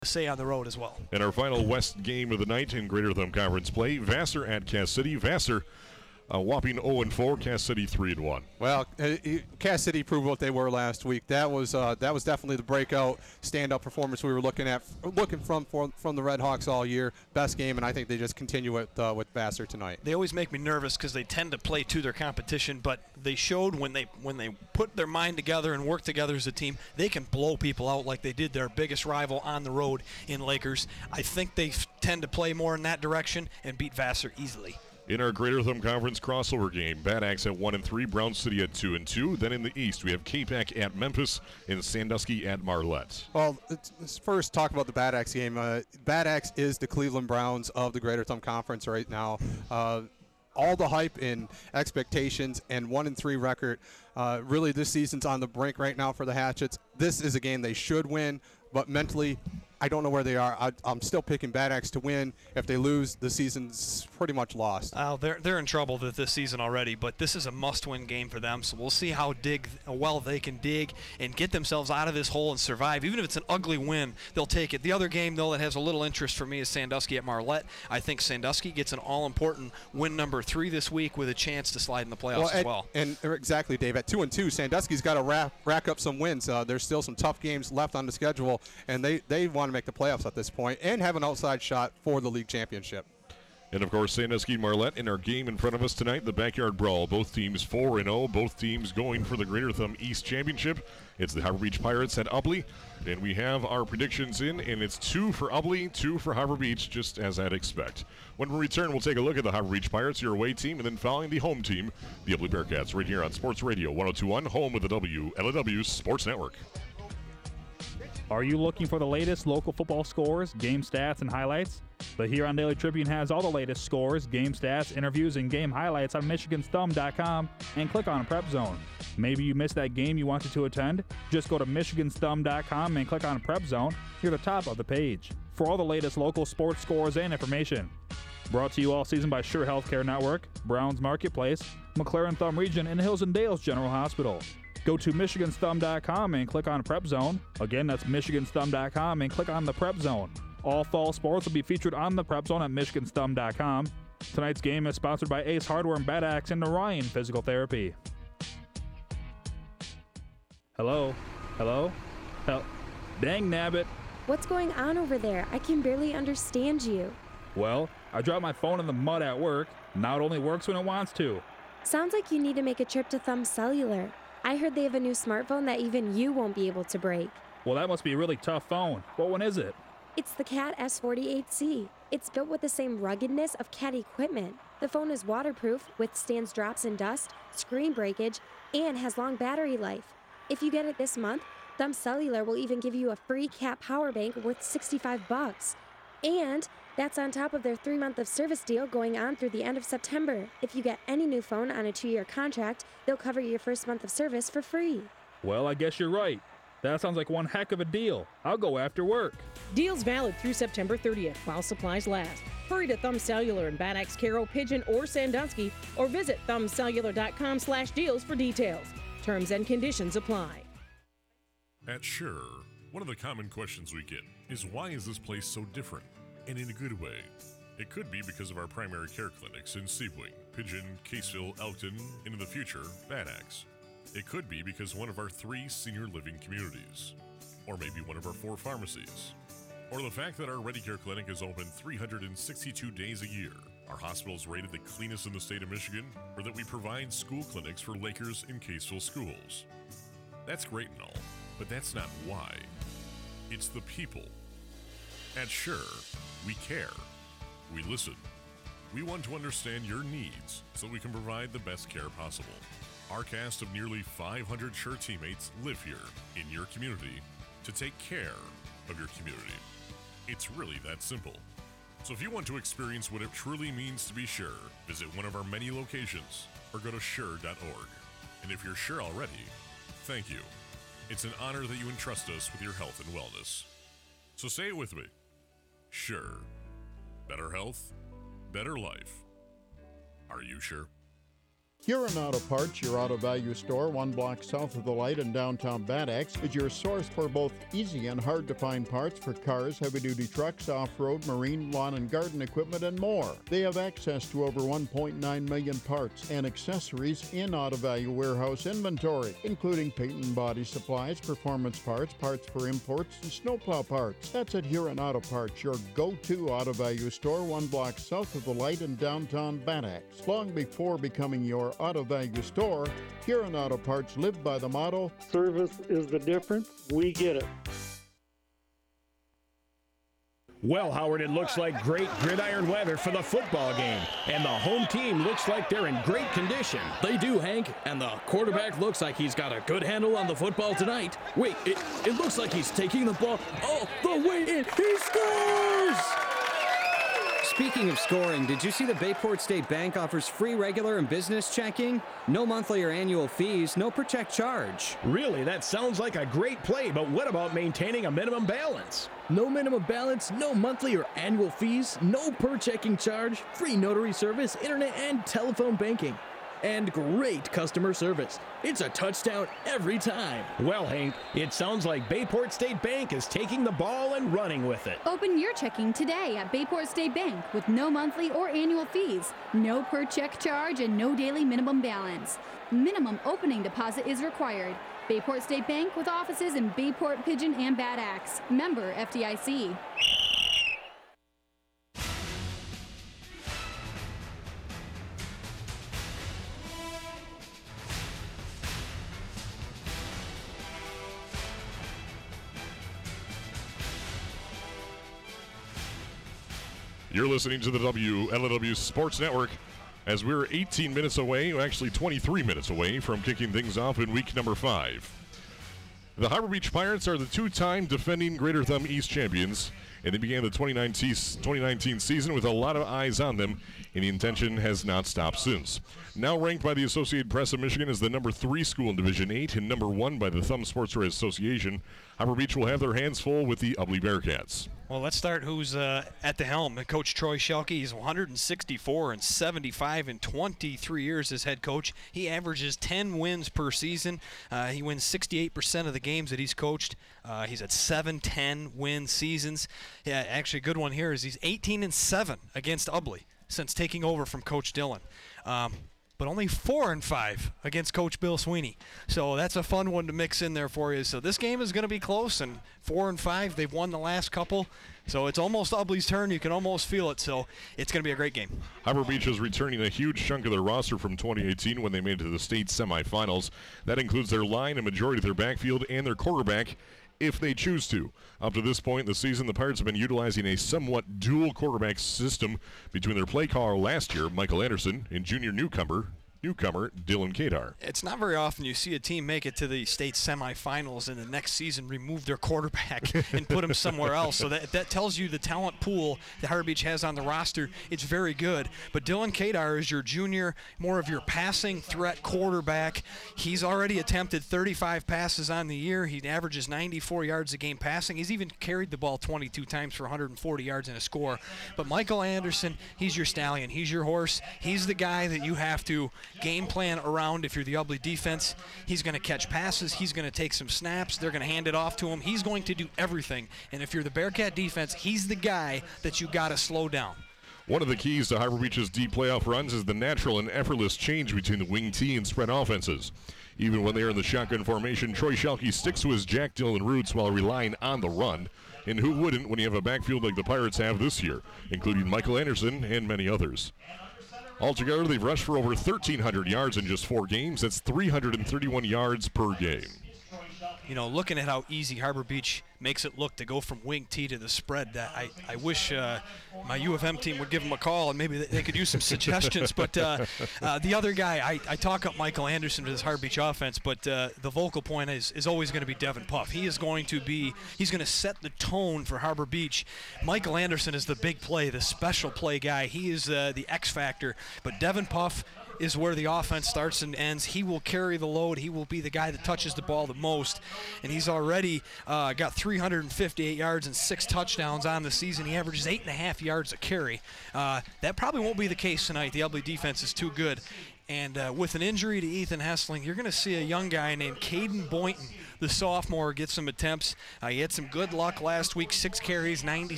say on the road as well. And our final West game of the night in Greater Thumb Conference play, Vassar at Cass City. Vassar a whopping 0-4, Cass City 3-1. Well, Cass City proved what they were last week. That was definitely the breakout, stand-up performance we were looking from the Red Hawks all year. Best game, and I think they just continue it with Vassar tonight. They always make me nervous because they tend to play to their competition, but they showed when they put their mind together and work together as a team, they can blow people out like they did their biggest rival on the road in Lakers. I think they tend to play more in that direction and beat Vassar easily. In our Greater Thumb Conference crossover game, Bad Axe at 1-3, Brown City at 2-2. Then in the East, we have Capac at Memphis and Sandusky at Marlette. Well, let's first talk about the Bad Axe game. Bad Axe is the Cleveland Browns of the Greater Thumb Conference right now. All the hype and expectations and 1-3 record. Really, this season's on the brink right now for the Hatchets. This is a game they should win, but mentally, I don't know where they are. I'm still picking Bad Axe to win. If they lose, the season's pretty much lost. They're in trouble this season already, but this is a must-win game for them. So we'll see how well they can dig and get themselves out of this hole and survive. Even if it's an ugly win, they'll take it. The other game, though, that has a little interest for me is Sandusky at Marlette. I think Sandusky gets an all-important win number 3 this week with a chance to slide in the playoffs as well. And exactly, Dave. At 2-2, Sandusky's got to rack up some wins. There's still some tough games left on the schedule, and they want to make the playoffs at this point and have an outside shot for the league championship. And, of course, Sandusky Marlette in our game in front of us tonight, the Backyard Brawl. Both teams 4-0, both teams going for the Greater Thumb East Championship. It's the Harbor Beach Pirates at Ubly, and we have our predictions in, and it's 2 for Ubly, 2 for Harbor Beach, just as I'd expect. When we return, we'll take a look at the Harbor Beach Pirates, your away team, and then following the home team, the Ubly Bearcats, right here on Sports Radio 102.1, home of the WLAW Sports Network. Are you looking for the latest local football scores, game stats, and highlights? The Huron Daily Tribune has all the latest scores, game stats, interviews, and game highlights on MichiganSthumb.com and click on Prep Zone. Maybe you missed that game you wanted to attend? Just go to MichiganSthumb.com and click on Prep Zone near the top of the page for all the latest local sports scores and information. Brought to you all season by Sure Healthcare Network, Browns Marketplace, McLaren Thumb Region, and Hills and Dales General Hospital. Go to MichiganSthumb.com and click on Prep Zone. Again, that's MichiganSthumb.com and click on the Prep Zone. All fall sports will be featured on the Prep Zone at MichiganSthumb.com. Tonight's game is sponsored by Ace Hardware and Bad Axe and Orion Physical Therapy. Hello? Dang nabbit. What's going on over there? I can barely understand you. Well, I dropped my phone in the mud at work. Now it only works when it wants to. Sounds like you need to make a trip to Thumb Cellular. I heard they have a new smartphone that even you won't be able to break. Well, that must be a really tough phone. What one is it? It's the Cat S48C. It's built with the same ruggedness of Cat equipment. The phone is waterproof, withstands drops and dust, screen breakage, and has long battery life. If you get it this month, Thumb Cellular will even give you a free Cat power bank worth $65. And that's on top of their 3-month of service deal going on through the end of September. If you get any new phone on a 2-year contract, they'll cover your first month of service for free. Well, I guess you're right. That sounds like one heck of a deal. I'll go after work. Deals valid through September 30th while supplies last. Hurry to Thumb Cellular in Bad Axe, Carroll, Pigeon, or Sandusky, or visit thumbcellular.com/deals for details. Terms and conditions apply. At Sure, one of the common questions we get is, why is this place so different? And in a good way. It could be because of our primary care clinics in Sebring, Pigeon, Caseville, Elkton, and in the future, Bad Axe. It could be because one of our 3 senior living communities. Or maybe one of our 4 pharmacies. Or the fact that our ReadyCare clinic is open 362 days a year. Our hospital is rated the cleanest in the state of Michigan, or that we provide school clinics for Lakers and Caseville schools. That's great and all, but that's not why. It's the people. At Sure, we care. We listen. We want to understand your needs so we can provide the best care possible. Our cast of nearly 500 Sure teammates live here in your community to take care of your community. It's really that simple. So if you want to experience what it truly means to be Sure, visit one of our many locations or go to sure.org. And if you're Sure already, thank you. It's an honor that you entrust us with your health and wellness. So say it with me. Sure. Better health, better life. Are you sure? Huron Auto Parts, your auto value store, 1 block south of the light in downtown Bad Axe, is your source for both easy and hard-to-find parts for cars, heavy-duty trucks, off-road, marine, lawn and garden equipment, and more. They have access to over 1.9 million parts and accessories in auto value warehouse inventory, including paint and body supplies, performance parts, parts for imports, and snowplow parts. That's at Huron Auto Parts, your go-to auto value store, 1 block south of the light in downtown Bad Axe. Long before becoming your auto value store, Huron Auto Parts lived by the motto, service is the difference, we get it. Well, Howard, it looks like great gridiron weather for the football game, and the home team looks like they're in great condition. They do, Hank, and the quarterback looks like he's got a good handle on the football tonight. Wait, it looks like he's taking the ball all the way in. He scores! Speaking of scoring, did you see that Bayport State Bank offers free regular and business checking? No monthly or annual fees, no per check charge. Really, that sounds like a great play, but what about maintaining a minimum balance? No minimum balance, no monthly or annual fees, no per checking charge, free notary service, internet and telephone banking. And great customer service. It's a touchdown every time. Well, Hank, it sounds like Bayport State Bank is taking the ball and running with it. Open your checking today at Bayport State Bank with no monthly or annual fees, no per check charge, and no daily minimum balance. Minimum opening deposit is required. Bayport State Bank with offices in Bayport, Pigeon, and Bad Axe. Member FDIC. You're listening to the WLW Sports Network as we're 18 minutes away, actually 23 minutes away from kicking things off in week number 5. The Harbor Beach Pirates are the 2-time defending Greater Thumb East champions, and they began the 2019 season with a lot of eyes on them, and the intention has not stopped since. Now ranked by the Associated Press of Michigan as the number 3 school in Division 8 and number 1 by the Thumb Sports Association, Harbor Beach will have their hands full with the Ubly Bearcats. Well, let's start who's at the helm. Coach Troy Schelke, he's 164 and 75 in 23 years as head coach. He averages 10 wins per season. He wins 68% of the games that he's coached. He's at 7-10 win seasons. Yeah, actually a good one here is he's 18 and 7 against Ubly since taking over from Coach Dillon. But only 4-5 against Coach Bill Sweeney. So that's a fun one to mix in there for you. So this game is going to be close, and 4-5, they've won the last couple. So it's almost Ubly's turn. You can almost feel it. So it's going to be a great game. Harbor Beach is returning a huge chunk of their roster from 2018 when they made it to the state semifinals. That includes their line, a majority of their backfield, and their quarterback, if they choose to. Up to this point in the season, the Pirates have been utilizing a somewhat dual quarterback system between their play caller last year, Michael Anderson, and junior newcomer Dylan Kadar. It's not very often you see a team make it to the state semifinals and the next season remove their quarterback and put him somewhere else. So that tells you the talent pool that Harbor Beach has on the roster. It's very good. But Dylan Kadar is your junior, more of your passing threat quarterback. He's already attempted 35 passes on the year. He averages 94 yards a game passing. He's even carried the ball 22 times for 140 yards and a score. But Michael Anderson, he's your stallion. He's your horse. He's the guy that you have to game plan around. If you're the Ubly defense, he's going to catch passes, he's going to take some snaps, they're going to hand it off to him, he's going to do everything. And if you're the Bearcat defense, he's the guy that you got to slow down. One of the keys to Harbor Beach's deep playoff runs is the natural and effortless change between the wing T and spread offenses. Even when they're in the shotgun formation, Troy Schelke sticks to his Jack Dillon roots while relying on the run. And who wouldn't when you have a backfield like the Pirates have this year, including Michael Anderson and many others. Altogether, they've rushed for over 1,300 yards in just 4 games. That's 331 yards per game. You know, looking at how easy Harbor Beach makes it look to go from wing T to the spread, I wish my U of M team would give them a call and maybe they could use some suggestions. But the other guy, I talk up Michael Anderson to this Harbor Beach offense, but the vocal point is always going to be Devin Puff. He's going to set the tone for Harbor Beach. Michael Anderson is the big play, the special play guy. He is the X factor. But Devin Puff is where the offense starts and ends. He will carry the load. He will be the guy that touches the ball the most. And he's already got 358 yards and 6 touchdowns on the season. He averages 8.5 yards a carry. That probably won't be the case tonight. The Ubly defense is too good. And with an injury to Ethan Hessling, you're going to see a young guy named Caden Boynton, the sophomore, get some attempts. He had some good luck last week, 6 carries, 96